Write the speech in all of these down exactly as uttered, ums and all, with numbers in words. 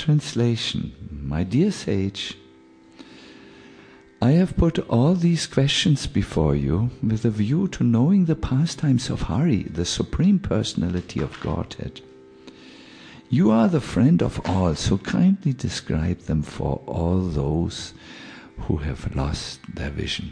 translation. My dear sage, I have put all these questions before you with a view to knowing the pastimes of Hari, the Supreme Personality of Godhead. You are the friend of all, so kindly describe them for all those who have lost their vision.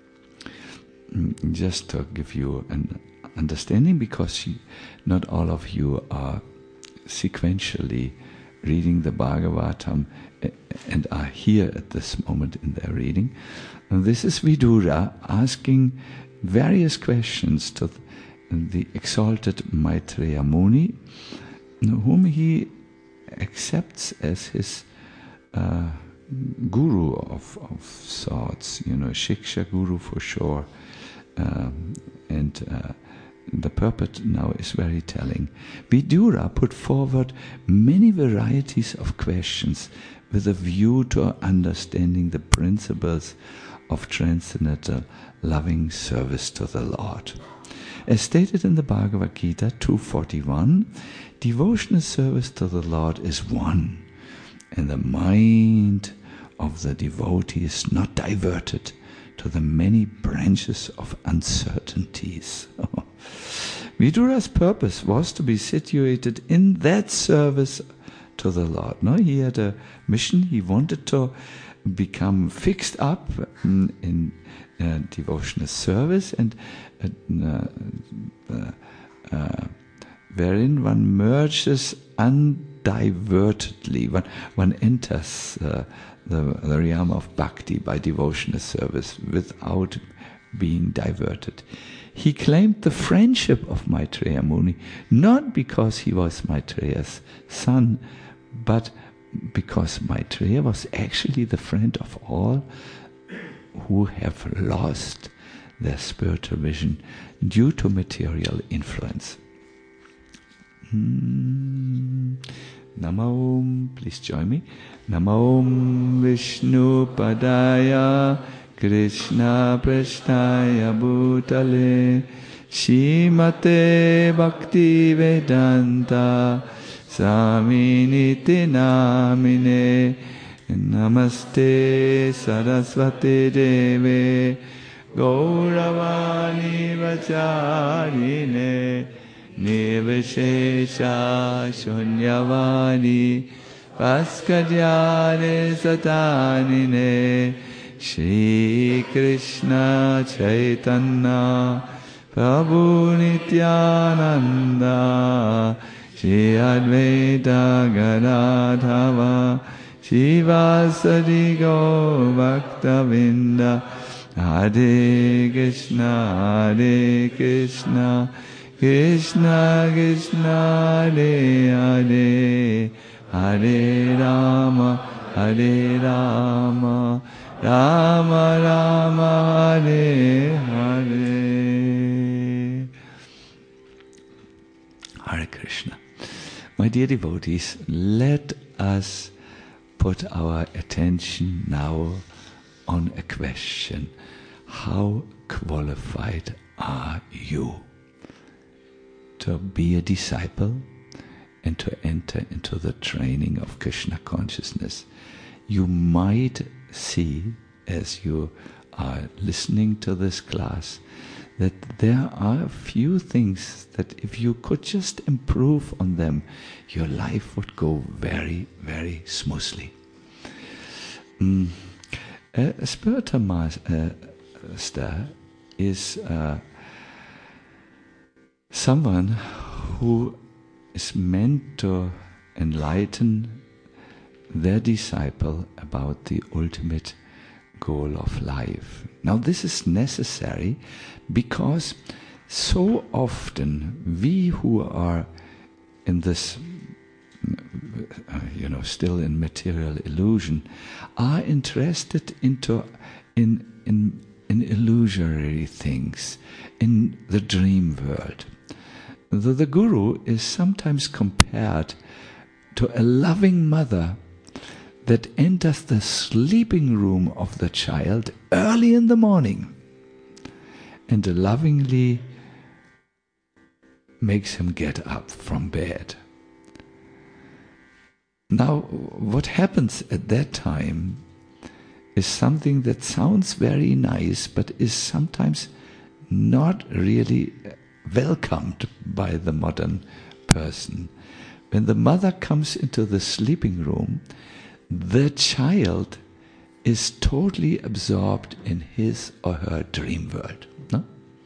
Just to give you an understanding, because not all of you are sequentially reading the Bhagavatam and are here at this moment in their reading. And this is Vidura asking various questions to the exalted Maitreya Muni, whom he accepts as his uh, guru of, of sorts, you know, Shiksha guru for sure. Um, and uh, the purport now is very telling. Vidura put forward many varieties of questions with a view to understanding the principles of transcendental loving service to the Lord. As stated in the Bhagavad Gita two forty-one, devotional service to the Lord is one, and the mind of the devotee is not diverted to the many branches of uncertainties. Vidura's purpose was to be situated in that service to the Lord. No, he had a mission. He wanted to become fixed up in, in uh, devotional service, and uh, uh, uh, wherein one merges undivertedly. One, one enters uh, the, the realm of bhakti by devotional service without being diverted. He claimed the friendship of Maitreya Muni, not because he was Maitreya's son, but because Maitreya was actually the friend of all who have lost their spiritual vision due to material influence. Hmm. Namo Om, please join me. Namo Om Vishnu Padaya Krishna Prasthaya Bhutale Shrimate Bhakti Vedanta Swaminiti Namine Namaste Saraswati Deve Gauravani Vacharine Nirvishesha Shunyavani Vaskadyane Satanine Shri Krishna Chaitanya Prabhu Nityananda Shri Advaita Gadadhava Shivasadi Go Bhaktavinda Hare Krishna Hare Krishna Krishna Krishna Hare Hare Hare Rama Hare Rama Rama Rama Hare Hare. Hare Krishna. My dear devotees, let us put our attention now on a question. How qualified are you to be a disciple and to enter into the training of Krishna consciousness? You might see, as you are listening to this class, that there are a few things that if you could just improve on them, your life would go very, very smoothly. Mm. A spiritual master is uh, someone who is meant to enlighten their disciple about the ultimate goal of life. Now this is necessary because so often we who are in this, you know, still in material illusion, are interested into in in in illusory things, in the dream world. The, the guru is sometimes compared to a loving mother that enters the sleeping room of the child early in the morning and lovingly makes him get up from bed. Now, what happens at that time is something that sounds very nice, but is sometimes not really welcomed by the modern person. When the mother comes into the sleeping room, the child is totally absorbed in his or her dream world. No?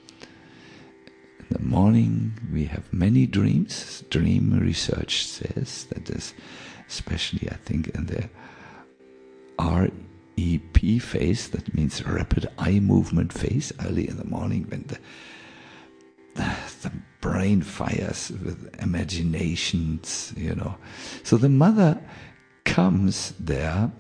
In the morning, we have many dreams. Dream research says that is, especially I think in the R E P phase, that means rapid eye movement phase, early in the morning when the the brain fires with imaginations, you know. So the mother comes there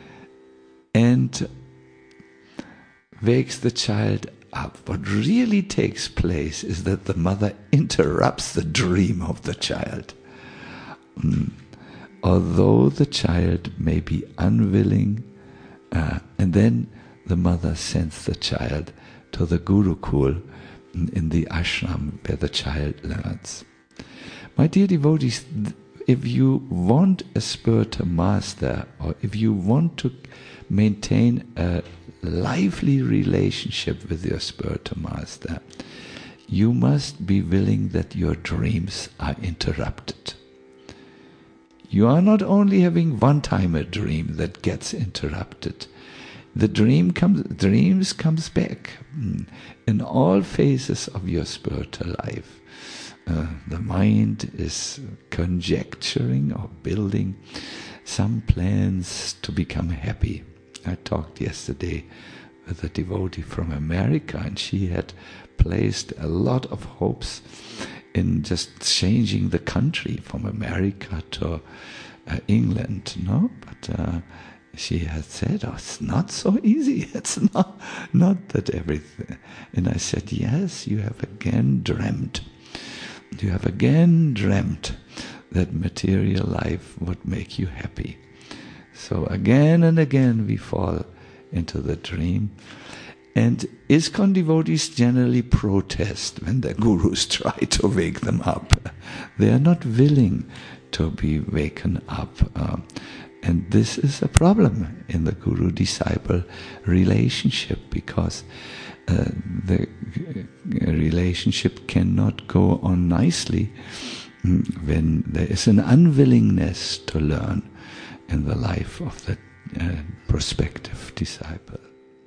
and wakes the child up. What really takes place is that the mother interrupts the dream of the child. Mm. Although the child may be unwilling, uh, and then the mother sends the child to the Gurukul in the ashram where the child learns. My dear devotees, if you want a spiritual master, or if you want to maintain a lively relationship with your spiritual master, you must be willing that your dreams are interrupted. You are not only having one time a dream that gets interrupted. The dream comes, dreams comes back in all phases of your spiritual life. Uh, the mind is conjecturing or building some plans to become happy. I talked yesterday with a devotee from America, and she had placed a lot of hopes in just changing the country from America to uh, England, no? But uh, she had said, oh, it's not so easy. It's not, not that everything. And I said, yes, you have again dreamt. You have again dreamt that material life would make you happy. So again and again we fall into the dream. And ISKCON devotees generally protest when the gurus try to wake them up. They are not willing to be waken up. Uh, and this is a problem in the guru-disciple relationship, because uh, the relationship cannot go on nicely when there is an unwillingness to learn in the life of the uh, prospective disciple.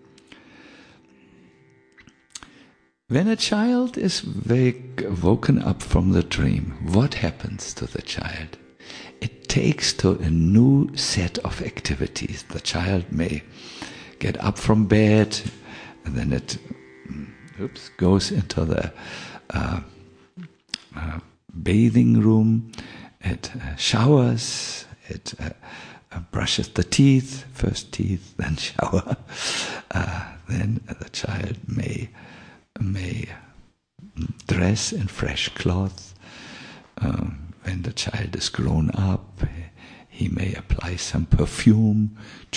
When a child is wake, woken up from the dream, what happens to the child? It takes to a new set of activities. The child may get up from bed, and then it oops, goes into the uh, uh, bathing room, it uh, showers, it uh, uh, brushes the teeth, first teeth, then shower. Uh, then the child may may dress in fresh clothes. Um, when the child is grown up, he may apply some perfume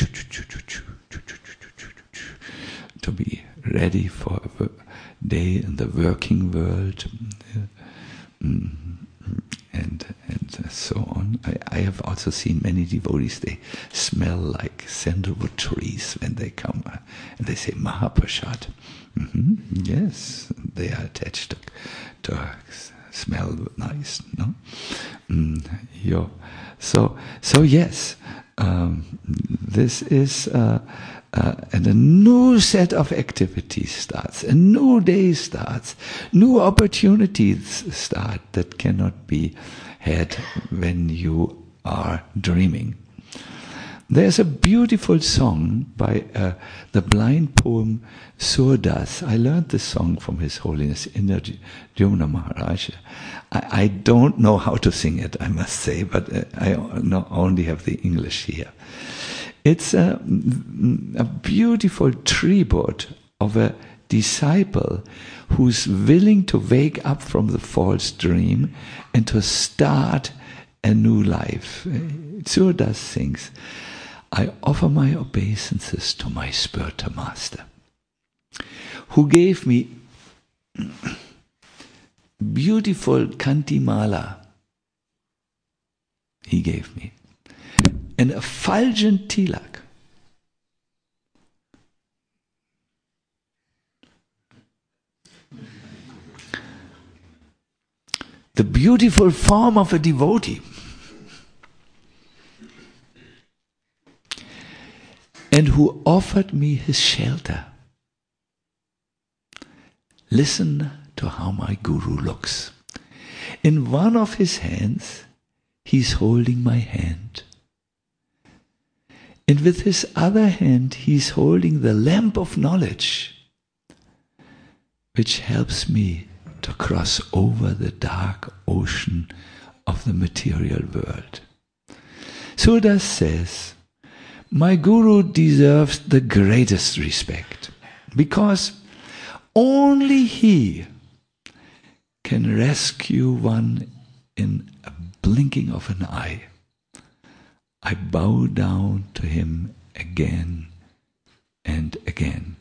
to be ready for a day in the working world, and and so on. I, I have also seen many devotees, they smell like sandalwood trees when they come, uh, and they say Mahaprasad. Mm-hmm. Yes, they are attached to, to uh, smell nice, no? Mm, yeah. So, so yes, um, this is, uh, uh, and a new set of activities starts, a new day starts, new opportunities start that cannot be had when you are dreaming. There's a beautiful song by uh, the blind poem Surdas. I learned this song from His Holiness Indradyumna Maharaj. I, I don't know how to sing it, I must say, but uh, I no, only have the English here. It's a, a beautiful tribute of a disciple who's willing to wake up from the false dream and to start a new life. Surdas sings, I offer my obeisances to my spiritual master, who gave me beautiful Kanti Mala. He gave me. an effulgent tilak. The beautiful form of a devotee. And who offered me his shelter. Listen to how my guru looks. In one of his hands, he's holding my hand. And with his other hand, he's holding the lamp of knowledge, which helps me to cross over the dark ocean of the material world. Surdas says, my guru deserves the greatest respect, because only he can rescue one in a blinking of an eye. I bow down to him again and again.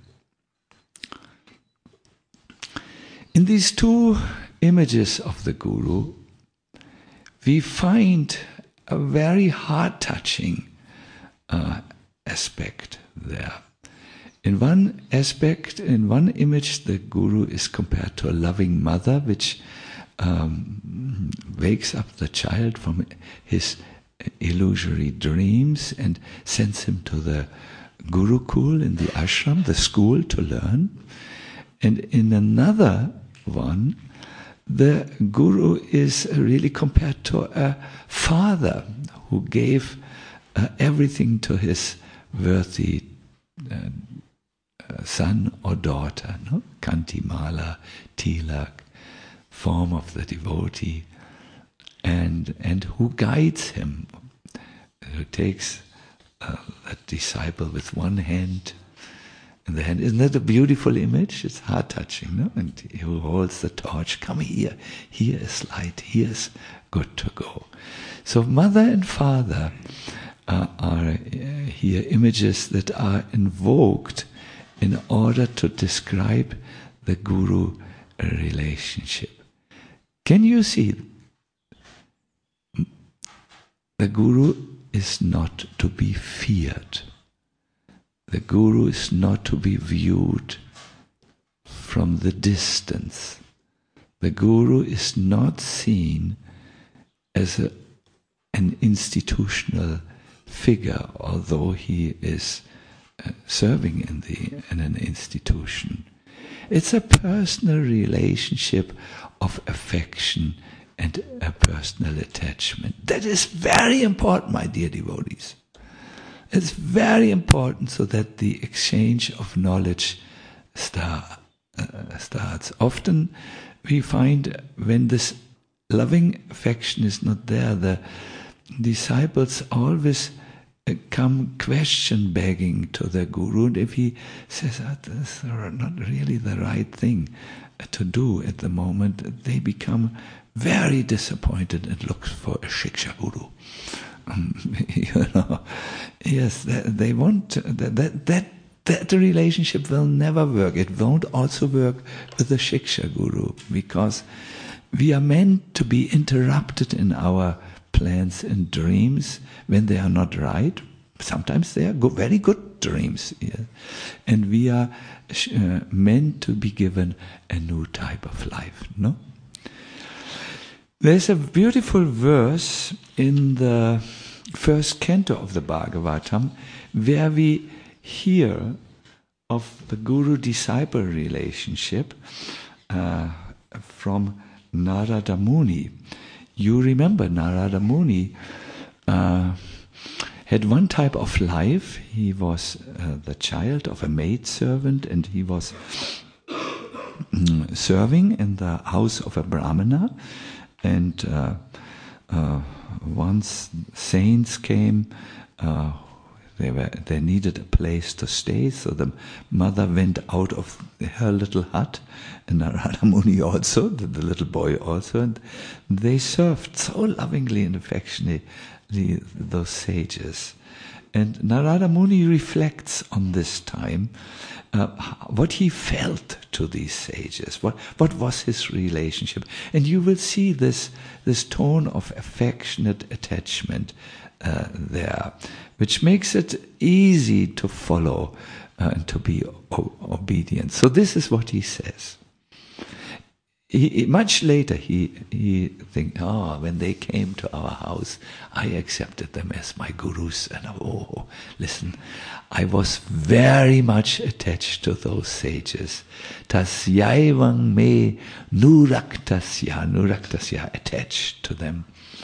In these two images of the Guru, we find a very heart-touching uh, aspect there. In one aspect, in one image, the Guru is compared to a loving mother which um, wakes up the child from his illusory dreams and sends him to the Gurukul in the ashram, the school, to learn. And in another one, the Guru is really compared to a father who gave uh, everything to his worthy uh, uh, son or daughter, no? Kantimala, Tilak, form of the devotee, and and who guides him, who takes uh, that disciple with one hand in the hand. Isn't that a beautiful image? It's heart-touching, no? And who holds the torch, come here, here is light, here is good to go. So mother and father uh, are uh, here images that are invoked in order to describe the Guru relationship. Can you see? The Guru is not to be feared. The Guru is not to be viewed from the distance. The Guru is not seen as a, an institutional figure, although he is uh, serving in, the, in an institution. It's a personal relationship of affection and a personal attachment. That is very important, my dear devotees. It's very important so that the exchange of knowledge start, uh, starts. Often we find when this loving affection is not there, the disciples always uh, come question begging to the Guru. And if he says, oh, this is not really the right thing to do at the moment, they become very disappointed and look for a Shiksha Guru. Um, you know, yes, they, they want that, that that that relationship will never work. It won't also work with the Shiksha Guru, because we are meant to be interrupted in our plans and dreams when they are not right. Sometimes they are good, very good dreams, yeah. And we are uh, meant to be given a new type of life. No. There's a beautiful verse in the first canto of the Bhagavatam where we hear of the Guru-disciple relationship uh, from Narada Muni. You remember Narada Muni uh, had one type of life. He was uh, the child of a maidservant, and he was serving in the house of a Brahmana. And uh, uh, once saints came, uh, they were they needed a place to stay, so the mother went out of her little hut, and Narada Muni also, the, the little boy also, and they served so lovingly and affectionately those sages. And Narada Muni reflects on this time, uh, what he felt to these sages, what, what was his relationship. And you will see this, this tone of affectionate attachment uh, there, which makes it easy to follow uh, and to be o- obedient. So this is what he says. He, much later he he think, oh, when they came to our house, I accepted them as my gurus, and oh, listen, I was very much attached to those sages. Tasyaivam me nuraktasya, nuraktasya, attached to them.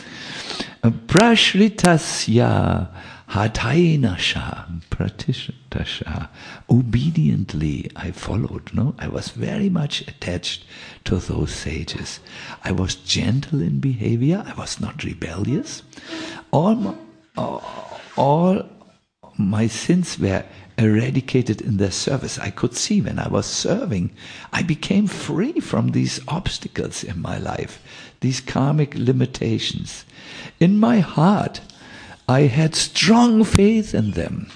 Prashritasya hatainasha, pratistasha, obediently I followed. No, I was very much attached to those sages. I was gentle in behavior. I was not rebellious. All my, all my sins were eradicated in their service. I could see when I was serving, I became free from these obstacles in my life, these karmic limitations. In my heart, I had strong faith in them.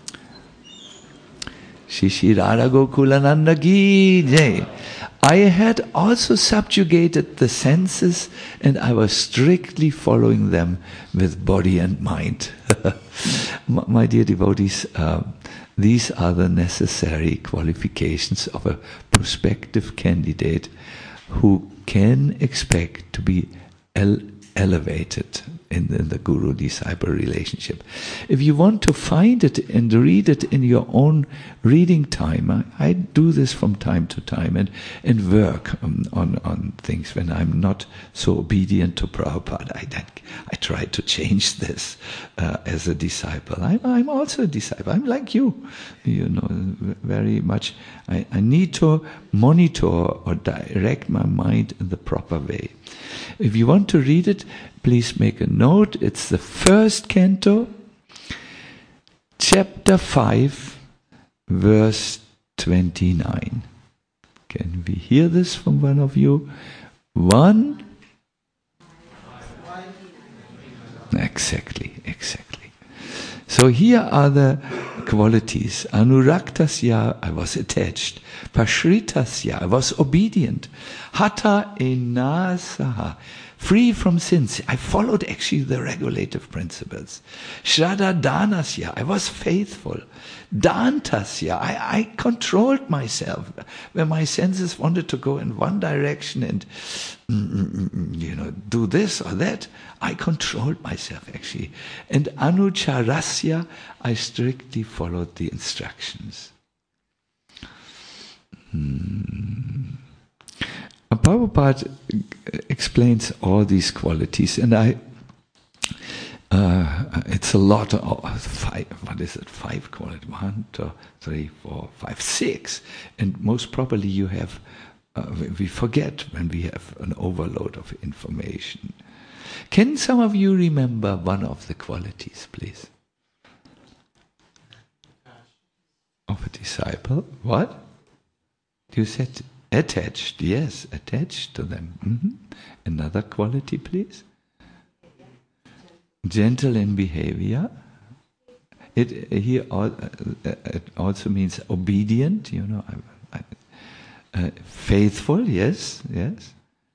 Shishirara Gokulananda ki jai. I had also subjugated the senses, and I was strictly following them with body and mind. My dear devotees, uh, these are the necessary qualifications of a prospective candidate who can expect to be ele- elevated in the, in the guru-disciple relationship. If you want to find it and read it in your own reading time, I, I do this from time to time and, and work um, on, on things when I'm not so obedient to Prabhupada. I, I, I try to change this uh, as a disciple. I'm, I'm also a disciple. I'm like you, you know, very much. I, I need to monitor or direct my mind in the proper way. If you want to read it, please make a note. It's the first canto, chapter five, verse twenty-nine. Can we hear this from one of you? One? Exactly, exactly. So here are the qualities. Anuraktasya, I was attached. Pashritasya, I was obedient. Hata enasaha, free from sins. I followed actually the regulative principles. Shraddha danasya, I was faithful. Dantasya, I, I controlled myself. When my senses wanted to go in one direction and, you know, do this or that, I controlled myself actually. And anucharasya, I strictly followed the instructions. Hmm. Prabhupada explains all these qualities, and I, uh, it's a lot of five, what is it, five qualities, one, two, three, four, five, six, and most probably you have, uh, we forget when we have an overload of information. Can some of you remember one of the qualities, please? Of a disciple? What? You said attached, yes, attached to them. Mm-hmm. Another quality, please. Gentle in behavior. It here all, uh, it also means obedient. You know, I, I, uh, faithful. Yes, yes.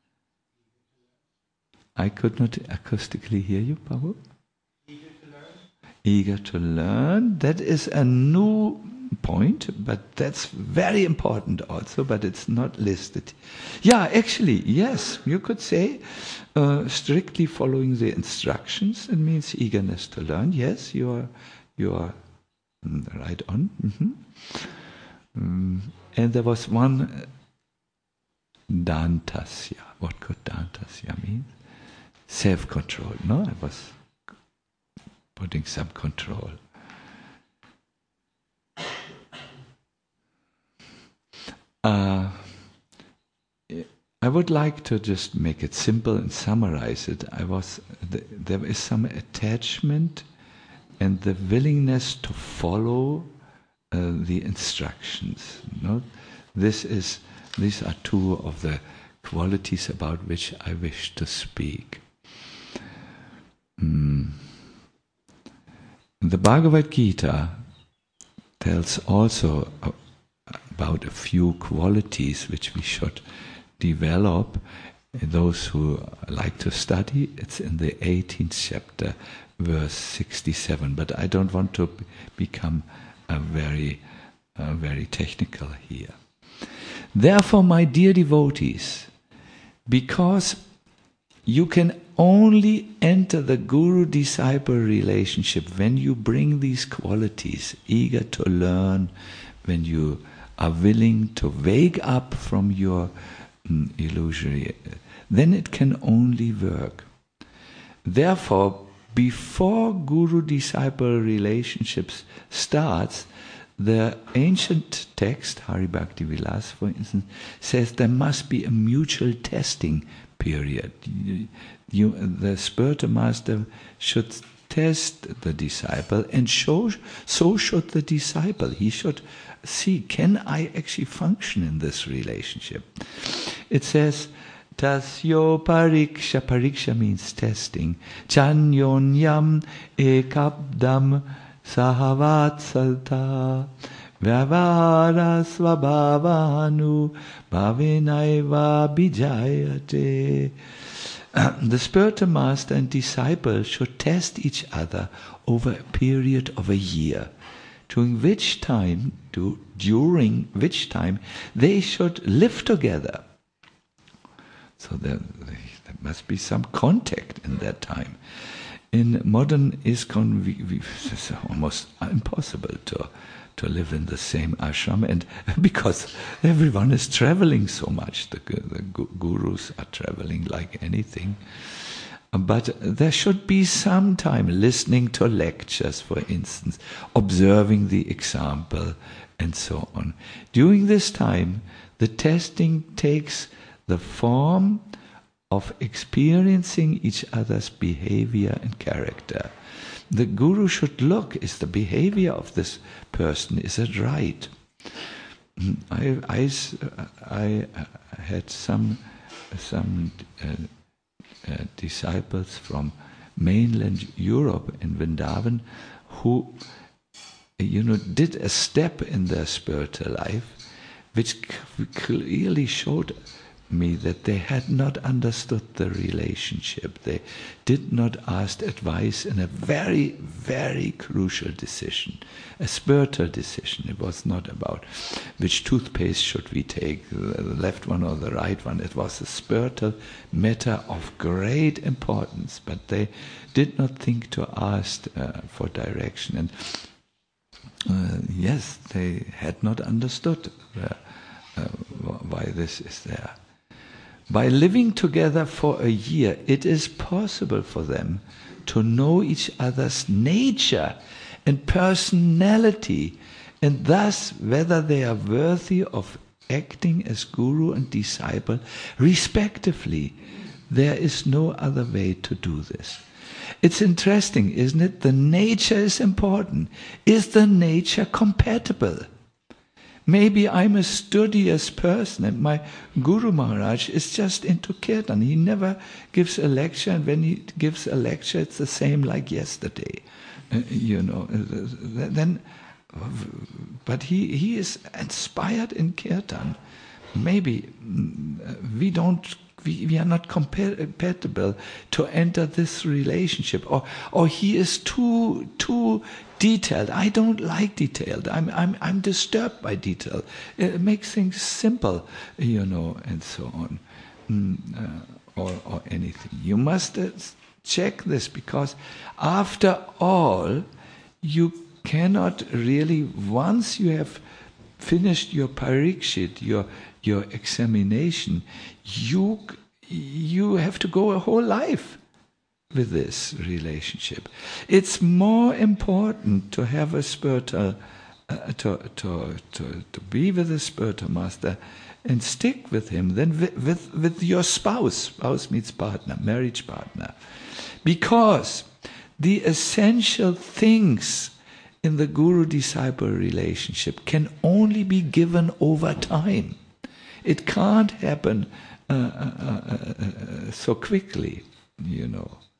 I could not acoustically hear you, Prabhu. Eager to learn. Eager to learn. That is a new point, but that's very important also, but it's not listed. Yeah, actually, yes, you could say uh, strictly following the instructions. It means eagerness to learn. Yes, you are, you are right on. Mm-hmm. Um, and there was one uh, dantasya. What could dantasya mean? Self-control. No, I was putting some control. Uh, I would like to just make it simple and summarize it. I was th- there is some attachment and the willingness to follow uh, the instructions. No? This is these are two of the qualities about which I wish to speak. Mm. The Bhagavad Gita tells also about a few qualities which we should develop. Those who like to study, it's in the eighteenth chapter, verse sixty-seven. But I don't want to become a very, a very technical here. Therefore, my dear devotees, because you can only enter the guru-disciple relationship when you bring these qualities, eager to learn, when you are willing to wake up from your mm, illusory, then it can only work. Therefore, before guru-disciple relationships starts, the ancient text, Hari Bhakti Vilas, for instance, says there must be a mutual testing period. You, you, the spiritual master should test the disciple, and show, so should the disciple. He should see, can I actually function in this relationship? It says, Tasyo pariksha, pariksha means testing, chanyonyam ekabdam sahavatsalta vyavara svabhavanu bhavenaiva bijayate. The spiritual master and disciple should test each other over a period of a year, during which time, to, during which time they should live together. So there, there must be some contact in that time. In modern ISKCON, we, we, it's almost impossible to to live in the same ashram, and because everyone is traveling so much, the, the gurus are traveling like anything. But there should be some time listening to lectures, for instance, observing the example, and so on. During this time, the testing takes the form of experiencing each other's behavior and character. The guru should look, is the behavior of this person, is it right? I, I, I had some, some uh, uh, disciples from mainland Europe in Vrindavan who, you know, did a step in their spiritual life which clearly showed me that they had not understood the relationship. They did not ask advice in a very, very crucial decision, a spiritual decision. It was not about which toothpaste should we take, the left one or the right one. It was a spiritual matter of great importance, but they did not think to ask uh, for direction. And uh, yes, they had not understood uh, uh, why this is there. By living together for a year, it is possible for them to know each other's nature and personality, and thus whether they are worthy of acting as guru and disciple respectively. There is no other way to do this. It's interesting, isn't it? The nature is important. Is the nature compatible? Maybe I'm a studious person and my Guru Maharaj is just into kirtan. He never gives a lecture, and when he gives a lecture it's the same like yesterday. Uh, you know, then, but he, he is inspired in kirtan. Maybe we don't, we, we are not compatible to enter this relationship, or or he is too too detailed. I don't like detailed. I'm I'm I'm disturbed by detail. It makes things simple, you know, and so on, mm, uh, or or anything. You must uh, check this, because after all, you cannot really, once you have finished your parikshit, your your examination, you you have to go a whole life with this relationship. It's more important to have a spiritual, uh, to, to, to, to be with a spiritual master and stick with him than with, with, with your spouse. Spouse means partner, marriage partner. Because the essential things in the guru-disciple relationship can only be given over time. It can't happen uh, uh, uh, uh, so quickly, you know.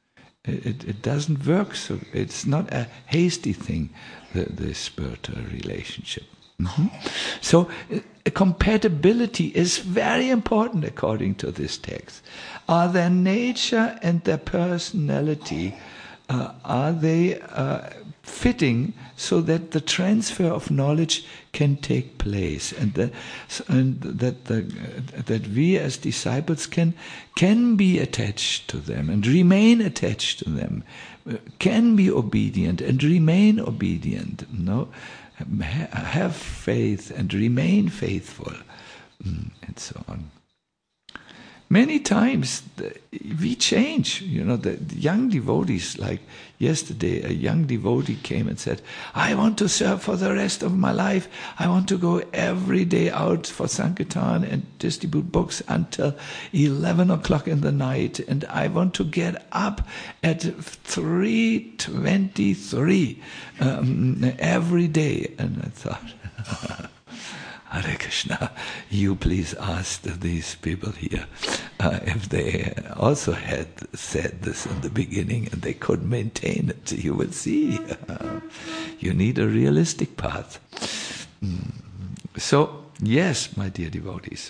It, it doesn't work, so it's not a hasty thing, the, the spiritual relationship. Mm-hmm. So uh, compatibility is very important according to this text. Are their nature and their personality, uh, are they uh, fitting so that the transfer of knowledge can take place, and that, and that the, that we as disciples can can be attached to them and remain attached to them, can be obedient and remain obedient. No, have faith and remain faithful, and so on. Many times we change, you know, the young devotees, like yesterday, a young devotee came and said, I want to serve for the rest of my life. I want to go every day out for Sankirtan and distribute books until eleven o'clock in the night. And I want to get up at three twenty-three um, every day. And I thought, Hare Krishna, you please ask these people here uh, if they also had said this in the beginning and they could maintain it. You will see. Uh, you need a realistic path. Mm. So, yes, my dear devotees.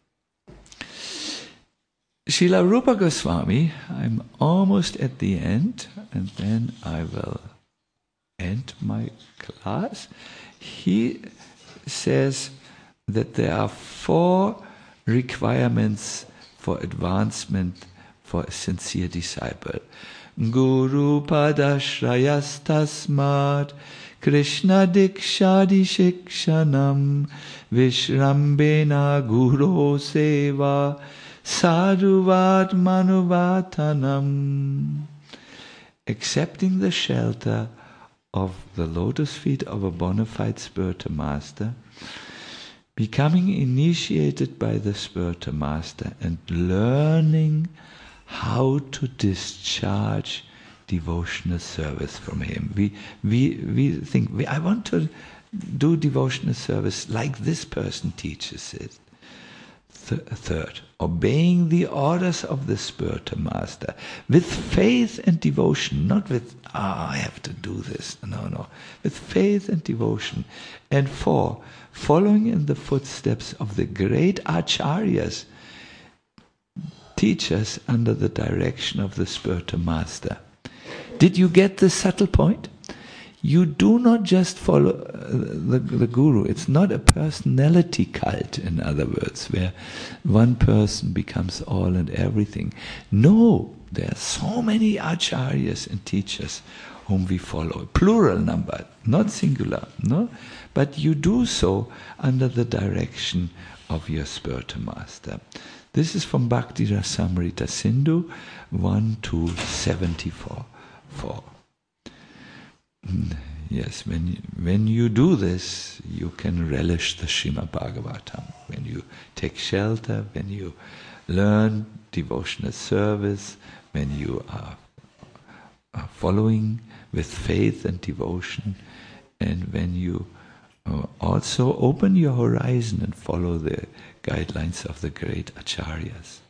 Srila Rupa Goswami, I'm almost at the end, and then I will end my class. He says that there are four requirements for advancement for a sincere disciple. Guru padashrayas tasmat Krishna dikshadi shikshanam vishrambena guru seva sadhuvat manuvatanam. Accepting the shelter of the lotus feet of a bona fide spiritual master, becoming initiated by the spiritual master, and learning how to discharge devotional service from him. We we we think we, I want to do devotional service like this person teaches it. Th- third, obeying the orders of the spiritual master with faith and devotion, not with ah, I have to do this. No, no, with faith and devotion. And four, following in the footsteps of the great acharyas, teachers under the direction of the spiritual master. Did you get the subtle point? You do not just follow uh, the, the guru. It's not a personality cult, in other words, where one person becomes all and everything. No, there are so many acharyas and teachers whom we follow. Plural number, not singular, no? But you do so under the direction of your spiritual master. This is from Bhakti Rasamrita Sindhu one to seventy-four. Four. Yes, when you, when you do this, you can relish the Srimad Bhagavatam. When you take shelter, when you learn devotional service, when you are, are following with faith and devotion, and when you uh, also open your horizon and follow the guidelines of the great acharyas.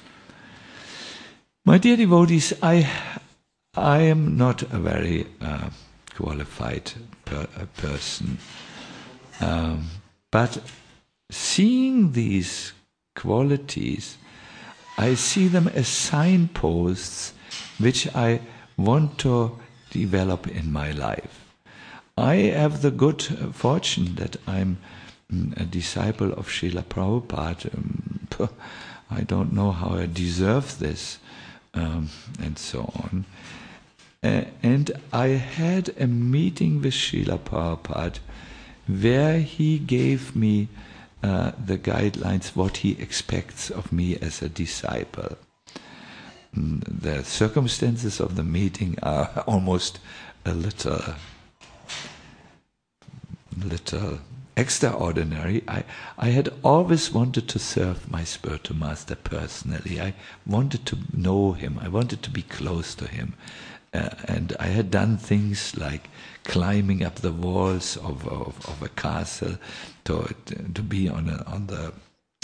My dear devotees, I I am not a very uh, qualified per, person, um, but seeing these qualities, I see them as signposts which I want to develop in my life. I have the good fortune that I'm a disciple of Srila Prabhupada. Um, I don't know how I deserve this, um, and so on. Uh, and I had a meeting with Srila Prabhupada where he gave me uh, the guidelines, what he expects of me as a disciple. The circumstances of the meeting are almost a little, little extraordinary. I, I had always wanted to serve my spiritual master personally. I wanted to know him. I wanted to be close to him. Uh, and I had done things like climbing up the walls of, of, of a castle to to be on a, on the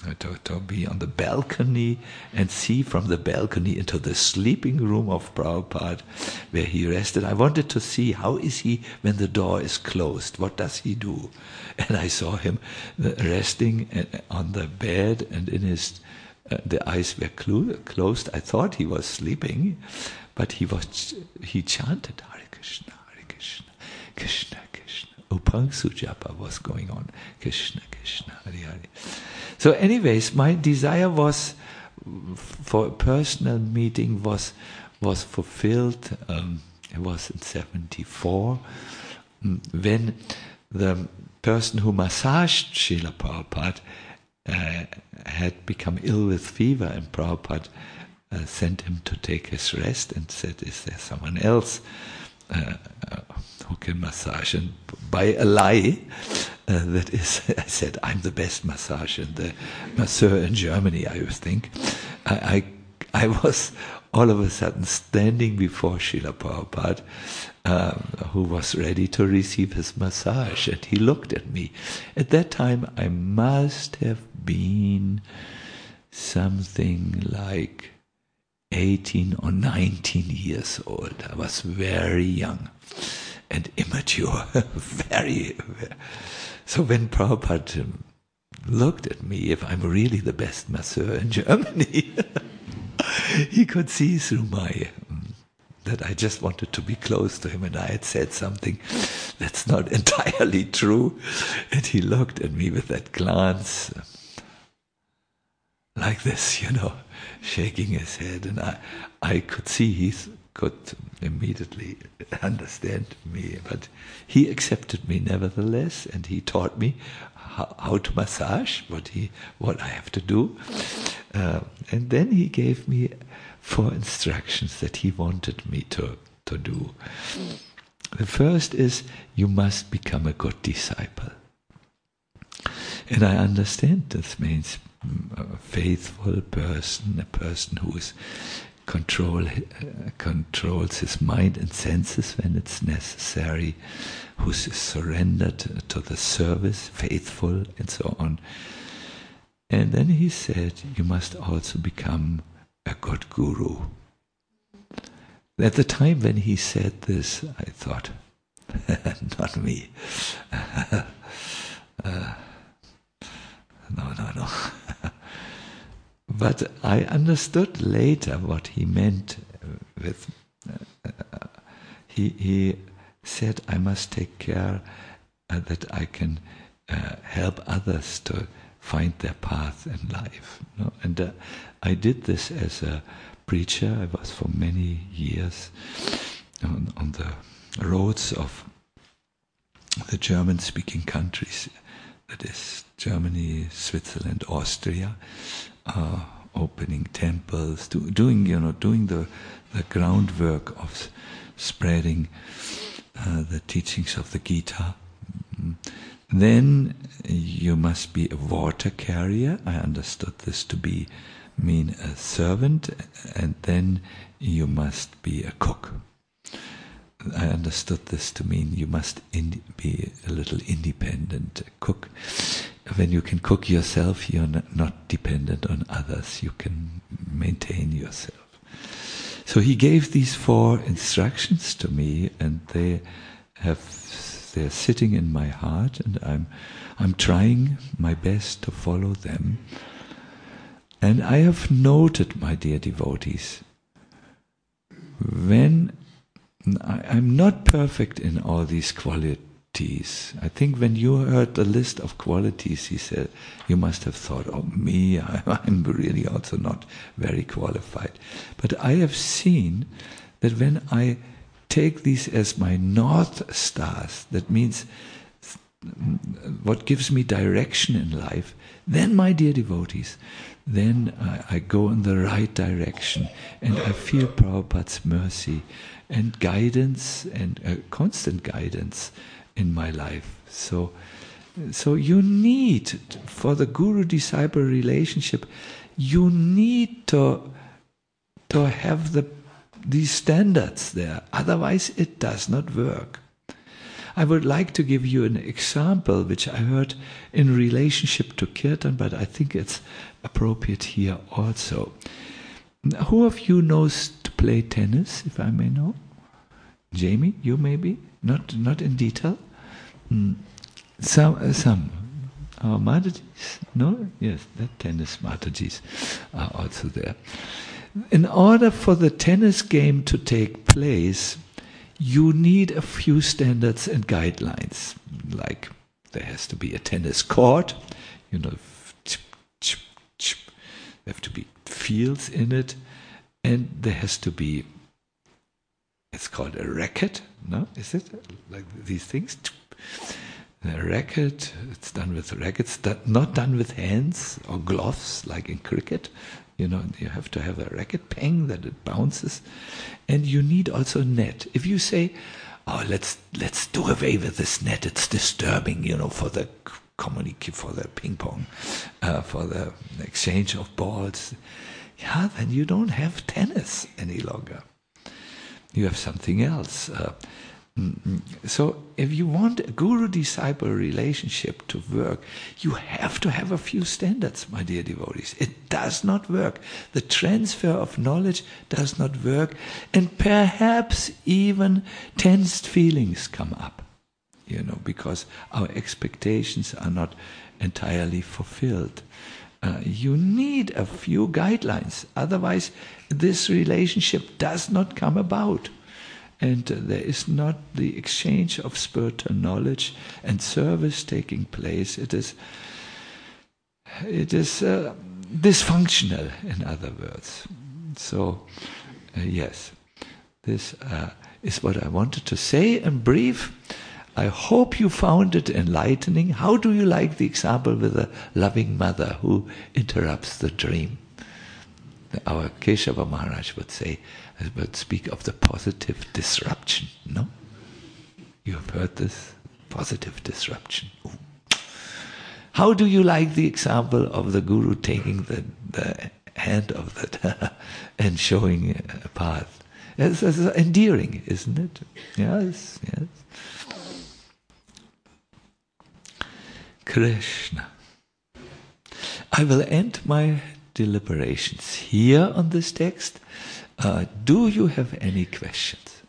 to, to be on the balcony and see from the balcony into the sleeping room of Prabhupada where he rested. I wanted to see how is he when the door is closed. What does he do? And I saw him resting on the bed, and in his uh, the eyes were clo- closed. I thought he was sleeping, but he was he chanted Hare Krishna, Hare Krishna, Krishna Krishna. Upangsu Japa was going on. Krishna Krishna, Hare Hare. So anyways, my desire was for a personal meeting was was fulfilled. Um, it was in seventy-four when the person who massaged Srila Prabhupada uh, had become ill with fever, and Prabhupada uh, sent him to take his rest and said, is there someone else uh, uh, who can massage? And by a lie, uh, that is, I said, I'm the best massage in the masseur in Germany, I think. I, I, I was all of a sudden standing before Srila Prabhupada, um, who was ready to receive his massage, and he looked at me. At that time, I must have been something like eighteen or nineteen years old. I was very young and immature, very, very. So when Prabhupada looked at me, if I'm really the best masseur in Germany, he could see through my, um, that I just wanted to be close to him, and I had said something that's not entirely true. And he looked at me with that glance, um, like this, you know, shaking his head, and I, I could see he could immediately understand me, but he accepted me nevertheless, and he taught me how, how to massage, what he, what I have to do, uh, and then he gave me four instructions that he wanted me to to do. The first is, you must become a good disciple, and I understand this means a faithful person, a person who is control uh, controls his mind and senses when it's necessary, who's surrendered to the service, faithful, and so on. And then he said, you must also become a good guru. At the time when he said this, I thought, not me. uh, no, no, no. But I understood later what he meant with, uh, he, he said, I must take care uh, that I can uh, help others to find their path in life. You know? And uh, I did this as a preacher. I was for many years on, on the roads of the German-speaking countries, that is Germany, Switzerland, Austria, uh, opening temples, do, doing you know doing the the groundwork of spreading uh, the teachings of the Gita. Mm. Then you must be a water carrier. I understood this to be mean a servant, and then you must be a cook. I understood this to mean you must in, be a little independent cook. When you can cook yourself, you're not, not dependent on others. You can maintain yourself. So he gave these four instructions to me, and they have they're sitting in my heart, and I'm I'm trying my best to follow them. And I have noted, my dear devotees, when I'm not perfect in all these qualities. I think when you heard the list of qualities, he said, you must have thought, oh, me, I'm really also not very qualified. But I have seen that when I take these as my north stars, that means what gives me direction in life, then, my dear devotees, then I, I go in the right direction, and I feel Prabhupada's mercy and guidance, and uh, constant guidance in my life. So, so you need, for the guru-disciple relationship, you need to, to have the these standards there. Otherwise, it does not work. I would like to give you an example which I heard in relationship to Kirtan, but I think it's appropriate here also. Who of you knows to play tennis, if I may know? Jamie, you maybe? Not not in detail? Mm. Some, uh, some. Our Matajis? No? Yes, the tennis Matajis are also there. In order for the tennis game to take place, you need a few standards and guidelines. Like, there has to be a tennis court, you know, there have to be fields in it, and there has to be, it's called a racket, no? Is it? Like these things? A racket, it's done with rackets, not done with hands or gloves, like in cricket. You know, you have to have a racket pang that it bounces, and you need also a net. If you say, "Oh, let's let's do away with this net; it's disturbing," you know, for the communique, for the ping pong, uh, for the exchange of balls, yeah, then you don't have tennis any longer. You have something else. Uh, So if you want a guru-disciple relationship to work, you have to have a few standards, my dear devotees. It does not work. The transfer of knowledge does not work, and perhaps even tensed feelings come up, you know, because our expectations are not entirely fulfilled. Uh, you need a few guidelines, otherwise this relationship does not come about. And uh, there is not the exchange of spiritual knowledge and service taking place. It is, it is uh, dysfunctional, in other words. So, uh, yes, this uh, is what I wanted to say in brief. I hope you found it enlightening. How do you like the example with a loving mother who interrupts the dream? Our Keshava Maharaj would say, would speak of the positive disruption, no? You have heard this? Positive disruption. Ooh. How do you like the example of the Guru taking the, the hand of the and showing a path? It's, it's endearing, isn't it? Yes, yes. Krishna. I will end my deliberations here on this text. Uh, do you have any questions?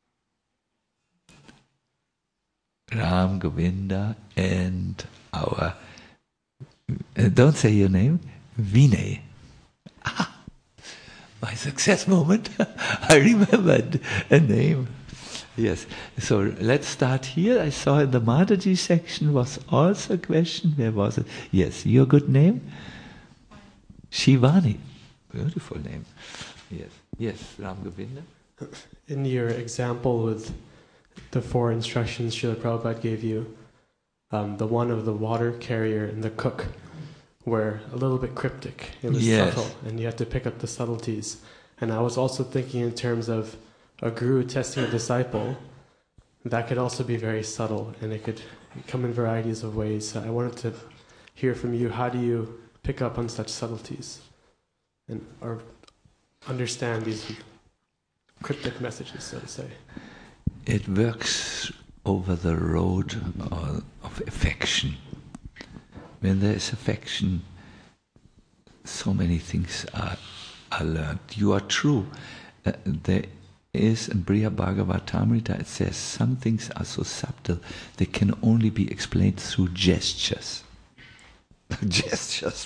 Ram, Govinda, and our, uh, don't say your name, Vinay. Ah, my success moment. I remembered a name. Yes, so let's start here. I saw in the Mataji section was also a question. Where was it? Yes, your good name? Shivani. Beautiful name. Yes. Yes, Ram Govinda. In your example with the four instructions Srila Prabhupada gave you, um, the one of the water carrier and the cook were a little bit cryptic. It was yes. subtle, and you had to pick up the subtleties. And I was also thinking in terms of a guru testing a disciple. That could also be very subtle, and it could come in varieties of ways. So I wanted to hear from you, how do you pick up on such subtleties? And or understand these cryptic messages, so to say. It works over the road of affection. When there is affection, so many things are, are learned. You are true. Uh, there is in Briha Bhagavatamrita, it says some things are so subtle they can only be explained through gestures. Gestures.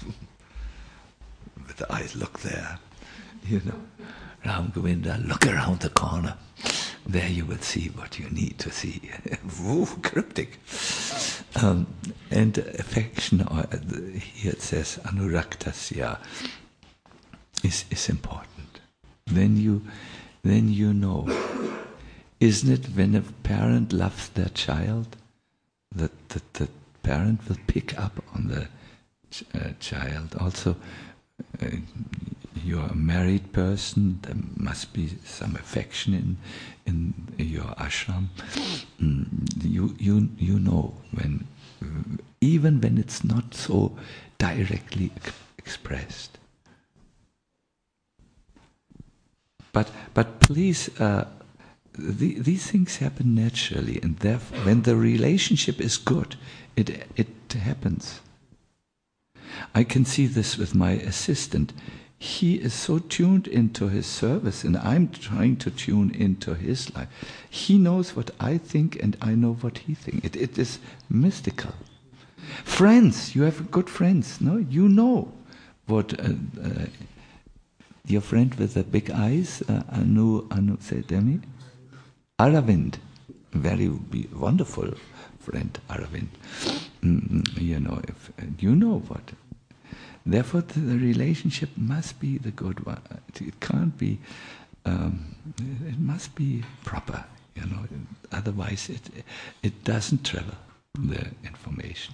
With the eyes, look there. You know, Ram Govinda, look around the corner. There you will see what you need to see. Woo, cryptic. Um, and affection, or here it says, anuraktasya, is, is important. Then you, then you know. Isn't it when a parent loves their child, that, that the parent will pick up on the ch- uh, child? Also, uh, you're a married person, there must be some affection in in your ashram. Mm, you you you know when, even when it's not so directly ex- expressed. But but please uh, the, these things happen naturally, and therefore, when the relationship is good, it it happens. I can see this with my assistant. He is so tuned into his service, and I'm trying to tune into his life. He knows what I think, and I know what he thinks. It, it is mystical. Friends, you have good friends, no? You know what uh, uh, your friend with the big eyes, uh, Anu, Anu, say to me, Aravind, very wonderful friend, Aravind. Mm, you know, if you know what. Therefore, the relationship must be the good one. It can't be. Um, it must be proper. You know, otherwise it it doesn't travel the information.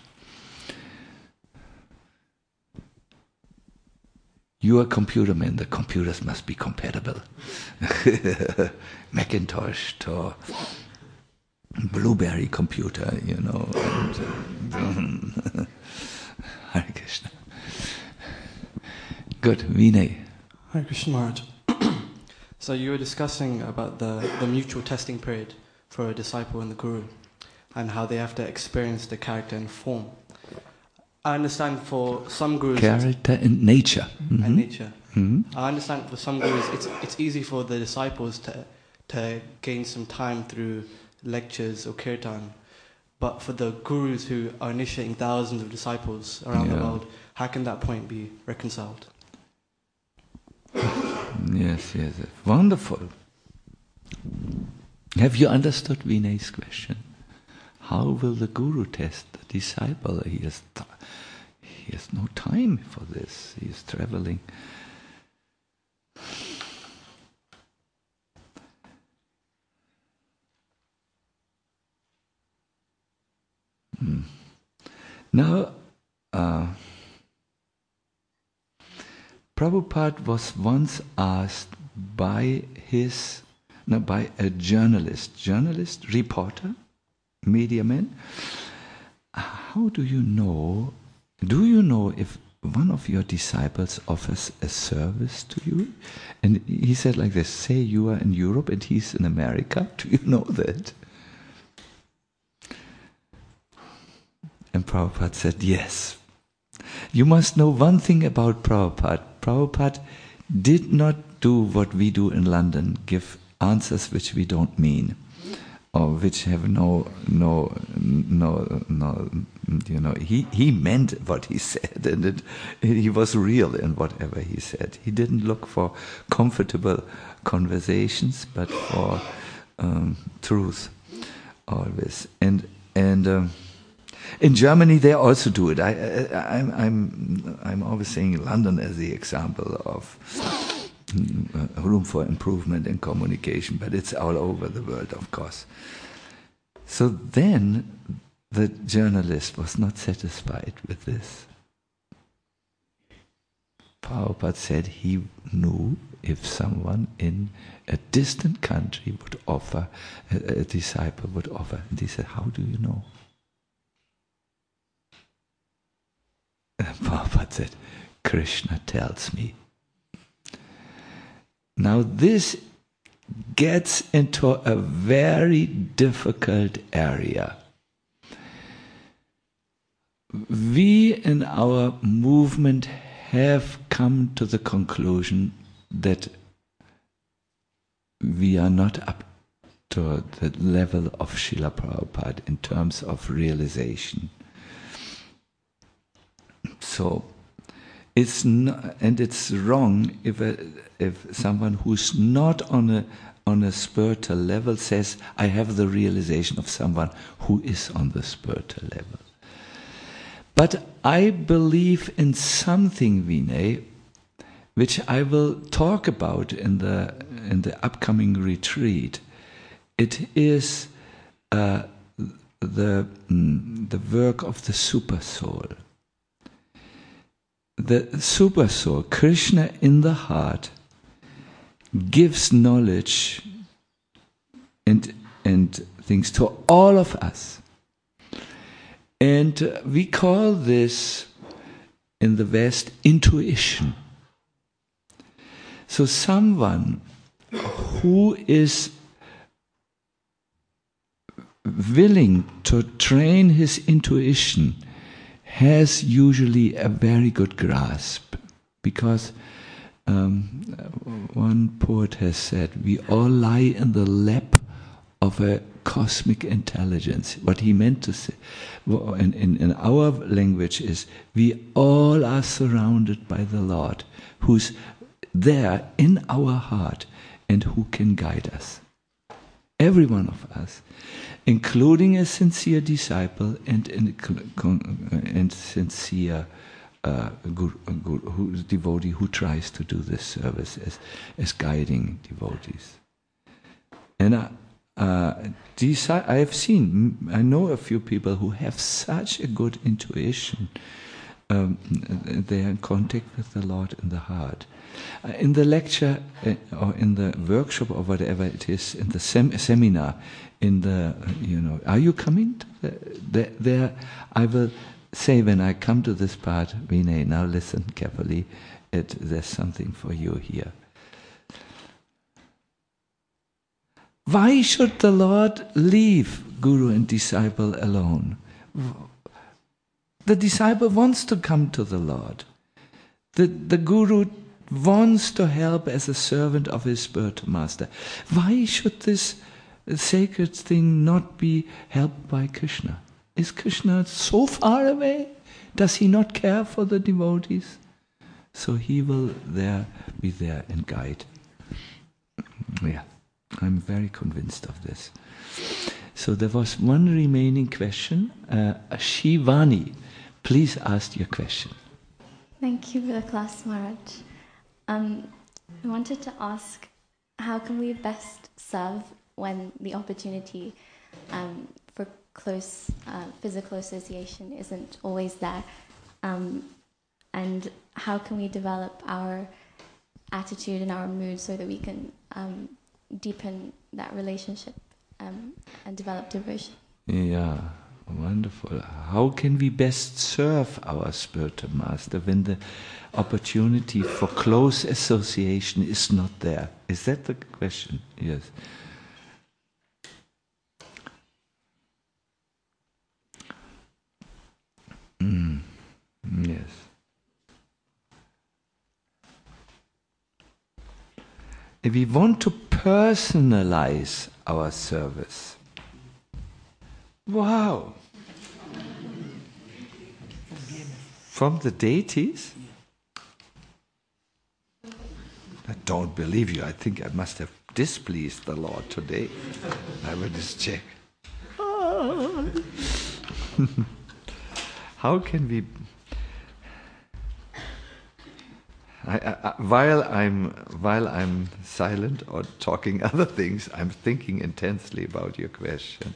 You are a computer man. The computers must be compatible. Macintosh to Blueberry computer. You know. And, Hare Krishna. Good, Vinay. Hare Krishna Maharaj. So you were discussing about the, the mutual testing period for a disciple and the guru, and how they have to experience the character and form. I understand for some gurus... Character and nature. Mm-hmm. And nature. Mm-hmm. I understand for some gurus it's it's easy for the disciples to to gain some time through lectures or kirtan, but for the gurus who are initiating thousands of disciples around yeah. the world, how can that point be reconciled? Yes, yes, wonderful. Have you understood Vinay's question? How will the guru test the disciple? He has, t- he has no time for this. He is traveling. Hmm. Now, uh, Prabhupada was once asked by his, no, by a journalist, journalist, reporter, media man, how do you know, do you know if one of your disciples offers a service to you? And he said like this, say you are in Europe and he's in America, do you know that? And Prabhupada said, yes. You must know one thing about Prabhupada. Prabhupada did not do what we do in London, give answers which we don't mean, or which have no, no, no, no, you know, he, he meant what he said, and it, he was real in whatever he said. He didn't look for comfortable conversations, but for um, truth, always. And, and, um, in Germany, they also do it. I, I, I'm, I'm, I'm always saying London as the example of room for improvement in communication, but it's all over the world, of course. So then, the journalist was not satisfied with this. Prabhupada said he knew if someone in a distant country would offer, a, a disciple would offer. And he said, how do you know? Prabhupada said, Krishna tells me. Now this gets into a very difficult area. We in our movement have come to the conclusion that we are not up to the level of Srila Prabhupada in terms of realization. So, it's not, and it's wrong if a, if someone who's not on a on a spiritual level says, "I have the realization of someone who is on the spiritual level." But I believe in something, Vinay, which I will talk about in the in the upcoming retreat. It is uh, the mm, the work of the super soul. The super soul, Krishna in the heart, gives knowledge and and things to all of us. And uh, we call this in the West intuition. So someone who is willing to train his intuition has usually a very good grasp, because um, one poet has said, we all lie in the lap of a cosmic intelligence. What he meant to say in, in, in our language is, we all are surrounded by the Lord, who's there in our heart and who can guide us. Every one of us, including a sincere disciple and and sincere uh, guru, guru, who, devotee who tries to do this service as, as guiding devotees. And I, uh, these, I have seen, I know a few people who have such a good intuition. Um, they are in contact with the Lord in the heart. Uh, in the lecture uh, or in the workshop or whatever it is, in the sem- seminar, in the, uh, you know, are you coming to the, the, there? I will say when I come to this part, Vinay, now listen carefully, it, there's something for you here. Why should the Lord leave Guru and disciple alone? The disciple wants to come to the Lord. The, the Guru wants to help as a servant of his spiritual master. Why should this sacred thing not be helped by Krishna? Is Krishna so far away? Does he not care for the devotees? So he will there be there and guide. Yeah, I'm very convinced of this. So there was one remaining question. Uh, Shivani, please ask your question. Thank you for the class, Maharaj. Um, I wanted to ask, how can we best serve when the opportunity um, for close uh, physical association isn't always there? Um, and how can we develop our attitude and our mood so that we can um, deepen that relationship um, and develop devotion? Yeah, wonderful. How can we best serve our spiritual master when the opportunity for close association is not there? Is that the question? Yes. Mm. Yes. If we want to personalize our service, wow! From the deities? I don't believe you. I think I must have displeased the Lord today. I will just check. How can we... I, I, while I'm while I'm silent or talking other things, I'm thinking intensely about your question.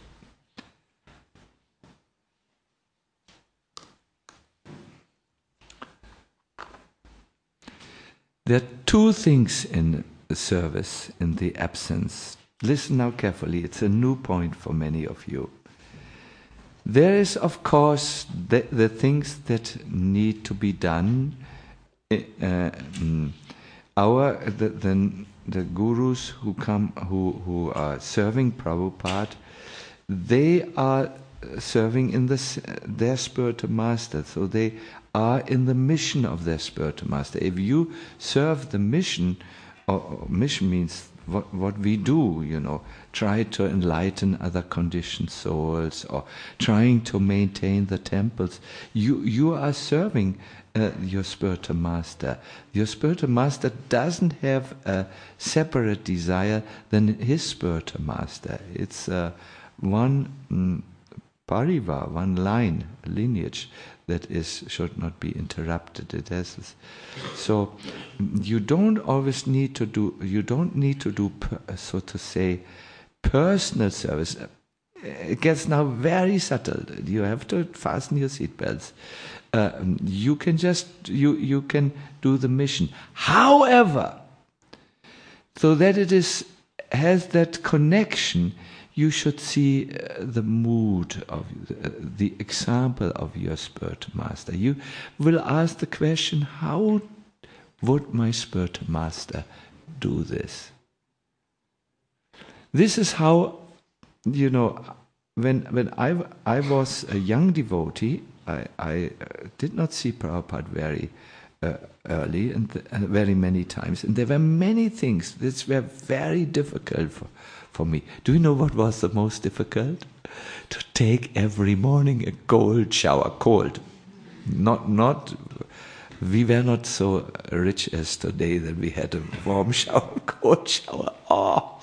There are two things in the service, in the absence. Listen now carefully, it's a new point for many of you. There is, of course, the, the things that need to be done. Uh, our the, the the gurus who come who who are serving Prabhupada, they are serving in the, their spiritual master, so they are in the mission of their spiritual master. If you serve the mission, or, or mission means what what we do, you know, try to enlighten other conditioned souls, or trying to maintain the temples. You you are serving uh, your spiritual master. Your spiritual master doesn't have a separate desire than his spiritual master. It's uh, one mm, parivar, one line, lineage that is should not be interrupted. It has this. So you don't always need to do. You don't need to do, so to say, personal service. It gets now very subtle. You have to fasten your seatbelts. Uh, you can just you you can do the mission. However, so that it is has that connection, you should see uh, the mood of uh, the example of your spiritual master. You will ask the question: how would my spiritual master do this? This is how, you know, when when I, I was a young devotee, I, I uh, did not see Prabhupada very uh, early and th- uh, very many times. And there were many things that were very difficult for, for me. Do you know what was the most difficult? To take every morning a cold shower, cold. Not, not, we were not so rich as today that we had a warm shower, cold shower. Oh,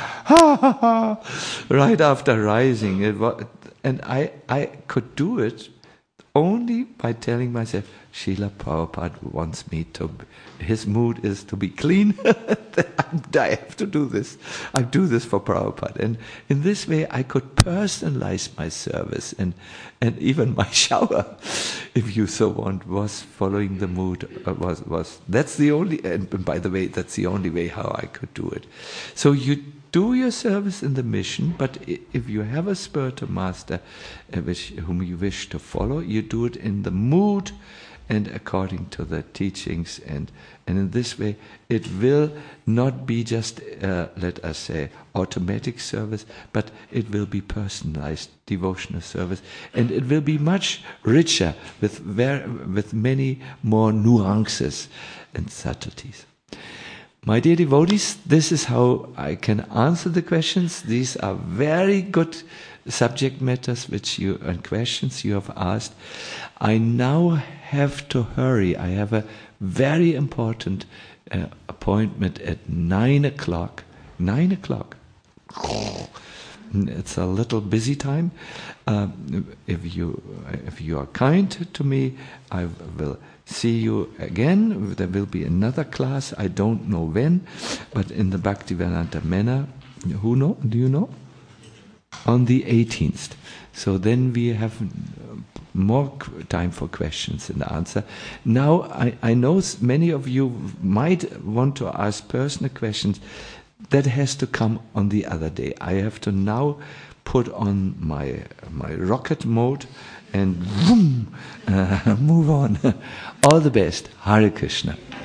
right after rising. It was, and I, I could do it only by telling myself, Srila Prabhupada wants me to, his mood is to be clean. I have to do this. I do this for Prabhupada. And in this way I could personalize my service, and, and even my shower, if you so want, was following the mood. Uh, was, was That's the only, and by the way, that's the only way how I could do it. So you do your service in the mission, but if you have a spiritual master uh, which, whom you wish to follow, you do it in the mood and according to the teachings, and, and in this way it will not be just, uh, let us say, automatic service, but it will be personalized devotional service, and it will be much richer with, ver- with many more nuances and subtleties. My dear devotees, this is how I can answer the questions. These are very good subject matters which you and questions you have asked. I now have to hurry. I have a very important uh, appointment at nine o'clock. Nine o'clock. It's a little busy time. Um, if you if you are kind to me, I will see you again. There will be another class. I don't know when, but in the Bhaktivedanta Manor. Who know? Do you know? On the eighteenth. So then we have more time for questions and answer. Now I, I know many of you might want to ask personal questions. That has to come on the other day. I have to now put on my my rocket mode and boom, uh, move on. All the best. Hare Krishna.